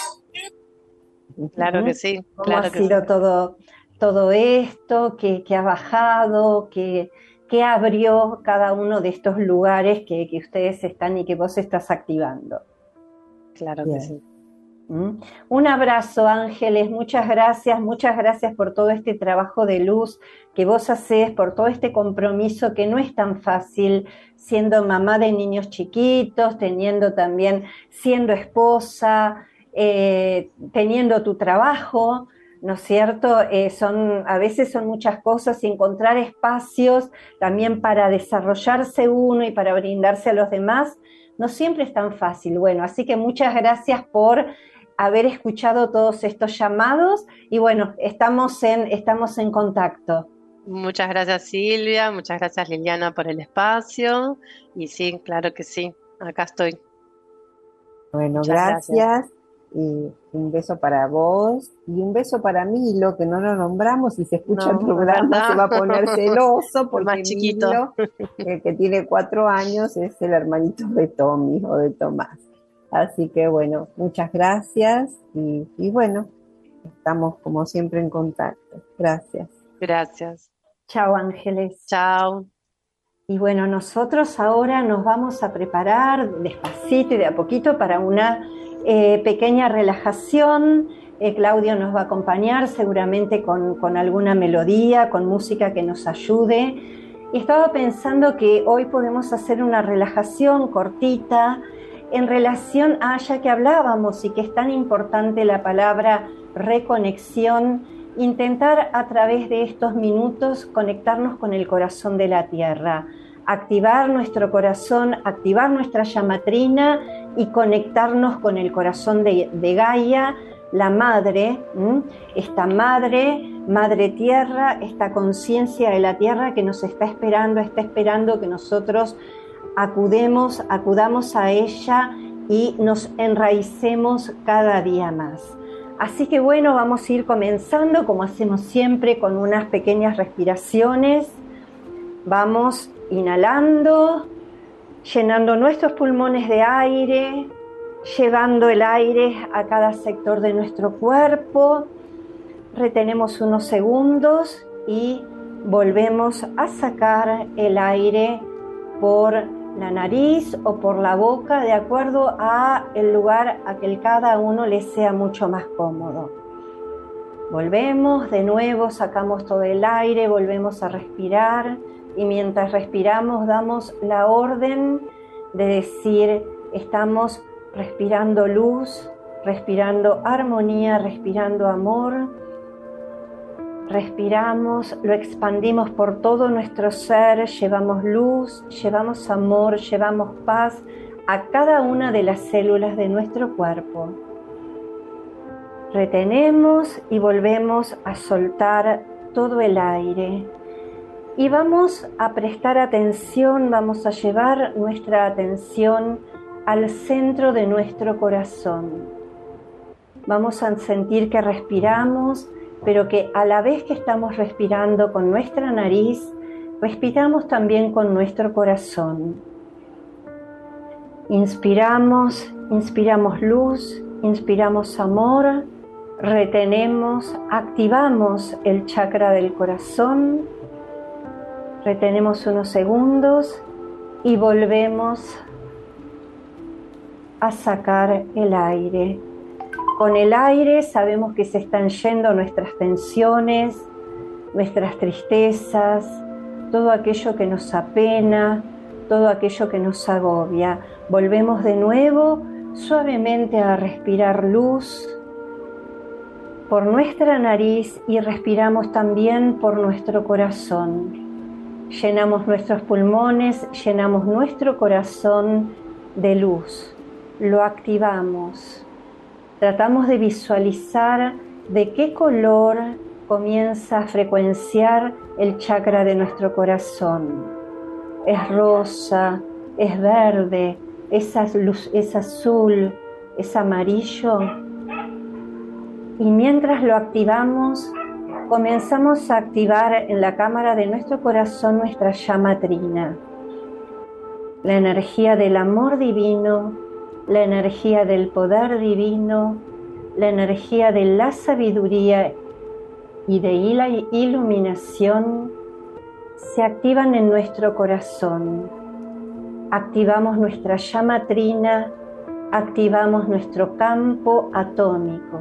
Claro ¿Mm? que sí, cómo claro ha que sí. sido todo, todo esto, que, que ha bajado, que, que abrió cada uno de estos lugares que, que ustedes están y que vos estás activando. Claro que Bien. sí. ¿Mm? Un abrazo, Ángeles, muchas gracias, muchas gracias por todo este trabajo de luz que vos hacés, por todo este compromiso que no es tan fácil, siendo mamá de niños chiquitos, teniendo también, siendo esposa, eh, teniendo tu trabajo, ¿no es cierto? Eh, son, a veces son muchas cosas y encontrar espacios también para desarrollarse uno y para brindarse a los demás, no siempre es tan fácil. Bueno, así que muchas gracias por haber escuchado todos estos llamados y bueno, estamos en, estamos en contacto. Muchas gracias Silvia, muchas gracias Liliana por el espacio y sí, claro que sí, acá estoy. Bueno, Muchas gracias. gracias. Y un beso para vos y un beso para Milo, que no lo nombramos y se escucha No, el programa, ¿verdad? se va a poner celoso El más porque chiquito. Milo, el que tiene cuatro años, es el hermanito de Tommy o de Tomás. Así que bueno, muchas gracias y, y bueno, estamos como siempre en contacto. Gracias. Gracias. Chao, Ángeles. Chao. Y bueno, nosotros ahora nos vamos a preparar despacito y de a poquito para una eh, pequeña relajación. Eh, Claudio nos va a acompañar seguramente con, con alguna melodía, con música que nos ayude. Y estaba pensando que hoy podemos hacer una relajación cortita en relación a, ya que hablábamos y que es tan importante la palabra reconexión, intentar a través de estos minutos conectarnos con el corazón de la tierra, activar nuestro corazón, activar nuestra llamatrina y conectarnos con el corazón de, de Gaia, la madre, ¿m? esta madre, madre tierra, esta conciencia de la tierra que nos está esperando, está esperando que nosotros acudemos, acudamos a ella y nos enraicemos cada día más. Así que bueno, vamos a ir comenzando como hacemos siempre con unas pequeñas respiraciones. Vamos inhalando, llenando nuestros pulmones de aire, llevando el aire a cada sector de nuestro cuerpo. Retenemos unos segundos y volvemos a sacar el aire por la nariz o por la boca, de acuerdo a el lugar a que cada uno le sea mucho más cómodo. Volvemos, de nuevo sacamos todo el aire, volvemos a respirar y mientras respiramos damos la orden de decir, estamos respirando luz, respirando armonía, respirando amor. Respiramos, lo expandimos por todo nuestro ser, llevamos luz, llevamos amor, llevamos paz a cada una de las células de nuestro cuerpo. Retenemos y volvemos a soltar todo el aire. Y vamos a prestar atención, vamos a llevar nuestra atención al centro de nuestro corazón. Vamos a sentir que respiramos, pero que a la vez que estamos respirando con nuestra nariz, respiramos también con nuestro corazón. Inspiramos, inspiramos luz, inspiramos amor, retenemos, activamos el chakra del corazón, retenemos unos segundos y volvemos a sacar el aire. Con el aire sabemos que se están yendo nuestras tensiones, nuestras tristezas, todo aquello que nos apena, todo aquello que nos agobia. Volvemos de nuevo suavemente a respirar luz por nuestra nariz y respiramos también por nuestro corazón. Llenamos nuestros pulmones, llenamos nuestro corazón de luz. Lo activamos. Tratamos de visualizar de qué color comienza a frecuenciar el chakra de nuestro corazón. Es rosa, es verde, es, luz, es azul, es amarillo. Y mientras lo activamos, comenzamos a activar en la cámara de nuestro corazón nuestra llama trina. La energía del amor divino, la energía del poder divino, la energía de la sabiduría y de la iluminación se activan en nuestro corazón. Activamos nuestra llama trina, activamos nuestro campo atómico.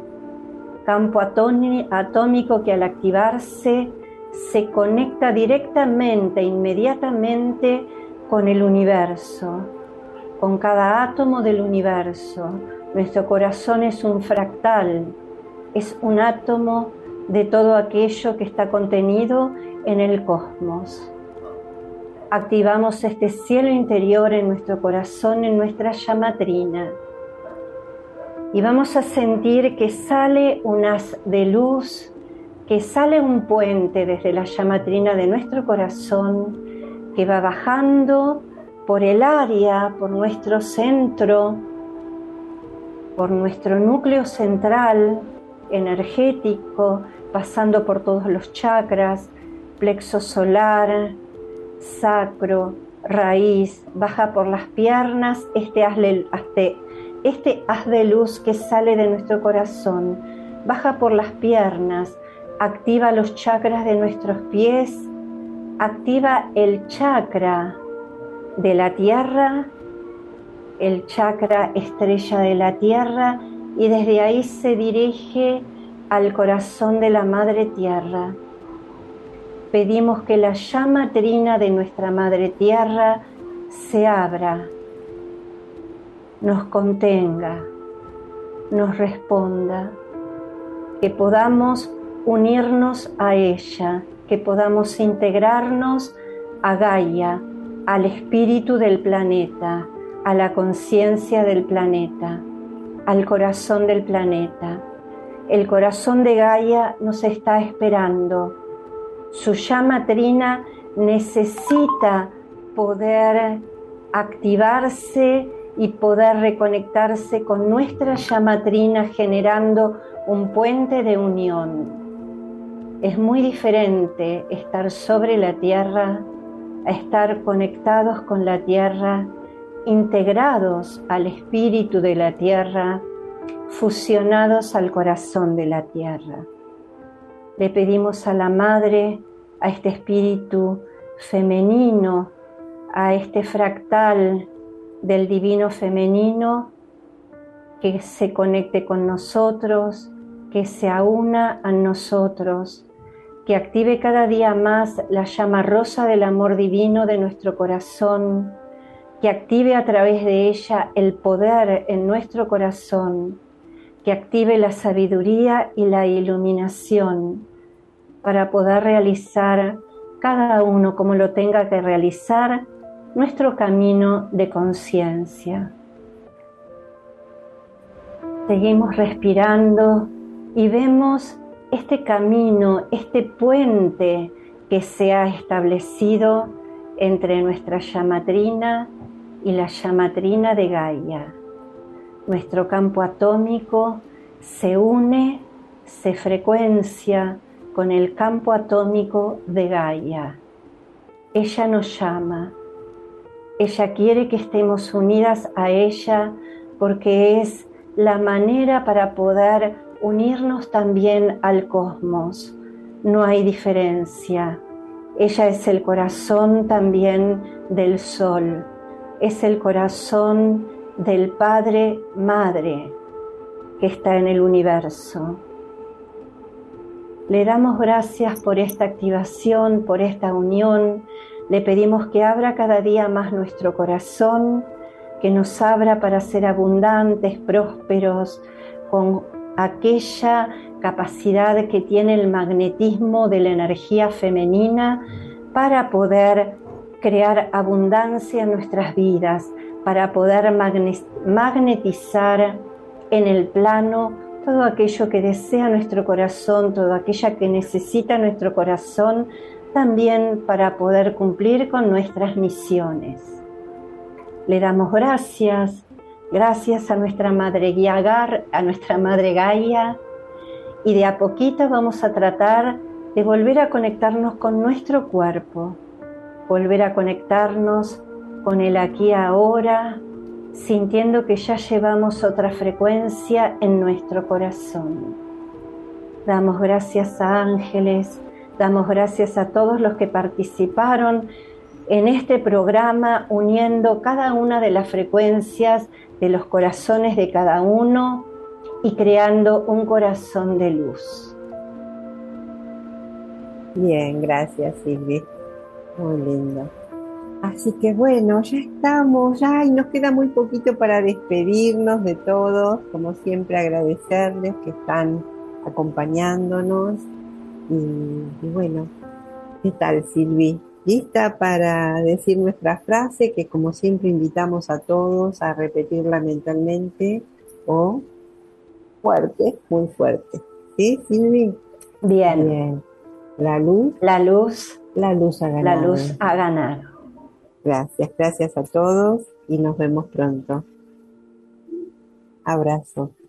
Campo atómico que al activarse se conecta directamente, inmediatamente con el universo, con cada átomo del universo. Nuestro corazón es un fractal, es un átomo de todo aquello que está contenido en el cosmos. Activamos este cielo interior en nuestro corazón, en nuestra llama trina. Y vamos a sentir que sale un haz de luz, que sale un puente desde la llama trina de nuestro corazón, que va bajando por el área, por nuestro centro, por nuestro núcleo central energético, pasando por todos los chakras, plexo solar, sacro, raíz, baja por las piernas, este haz de, este haz de luz que sale de nuestro corazón, baja por las piernas, activa los chakras de nuestros pies, activa el chakra de la tierra, el chakra estrella de la tierra, y desde ahí se dirige al corazón de la Madre Tierra. Pedimos que la llama trina de nuestra Madre Tierra se abra, nos contenga, nos responda, que podamos unirnos a ella, que podamos integrarnos a Gaia, al espíritu del planeta, a la conciencia del planeta, al corazón del planeta. El corazón de Gaia nos está esperando. Su llama trina necesita poder activarse y poder reconectarse con nuestra llama trina, generando un puente de unión. Es muy diferente estar sobre la tierra a estar conectados con la tierra, integrados al espíritu de la tierra, fusionados al corazón de la tierra. Le pedimos a la Madre, a este espíritu femenino, a este fractal del divino femenino, que se conecte con nosotros, que se aúna a nosotros, que active cada día más la llama rosa del amor divino de nuestro corazón, que active a través de ella el poder en nuestro corazón, que active la sabiduría y la iluminación para poder realizar cada uno como lo tenga que realizar nuestro camino de conciencia. Seguimos respirando y vemos este camino, este puente que se ha establecido entre nuestra llama trina y la llama trina de Gaia. Nuestro campo atómico se une, se frecuencia con el campo atómico de Gaia. Ella nos llama, ella quiere que estemos unidas a ella porque es la manera para poder unirnos también al cosmos. No hay diferencia. Ella es el corazón también del sol, es el corazón del Padre Madre que está en el universo. Le damos gracias por esta activación, por esta unión. Le pedimos que abra cada día más nuestro corazón, que nos abra para ser abundantes, prósperos, con aquella capacidad que tiene el magnetismo de la energía femenina para poder crear abundancia en nuestras vidas, para poder magnetizar en el plano todo aquello que desea nuestro corazón, todo aquello que necesita nuestro corazón, también para poder cumplir con nuestras misiones. Le damos gracias, gracias a nuestra Madre Gaia, a nuestra Madre Gaia, y de a poquito vamos a tratar de volver a conectarnos con nuestro cuerpo, volver a conectarnos con el aquí y ahora, sintiendo que ya llevamos otra frecuencia en nuestro corazón. Damos gracias a ángeles, damos gracias a todos los que participaron en este programa, uniendo cada una de las frecuencias de los corazones de cada uno y creando un corazón de luz. Bien, gracias, Silvi. Muy lindo. Así que bueno, ya estamos, ya y nos queda muy poquito para despedirnos de todos. Como siempre, agradecerles que están acompañándonos. Y, y bueno, ¿qué tal, Silvi? ¿Lista para decir nuestra frase? Que como siempre invitamos a todos a repetirla mentalmente o fuerte, muy fuerte. ¿Sí, Silvi? Bien. Bien. La luz. La luz. La luz ha ganado. La luz ha ganado. Gracias, gracias a todos y nos vemos pronto. Abrazo.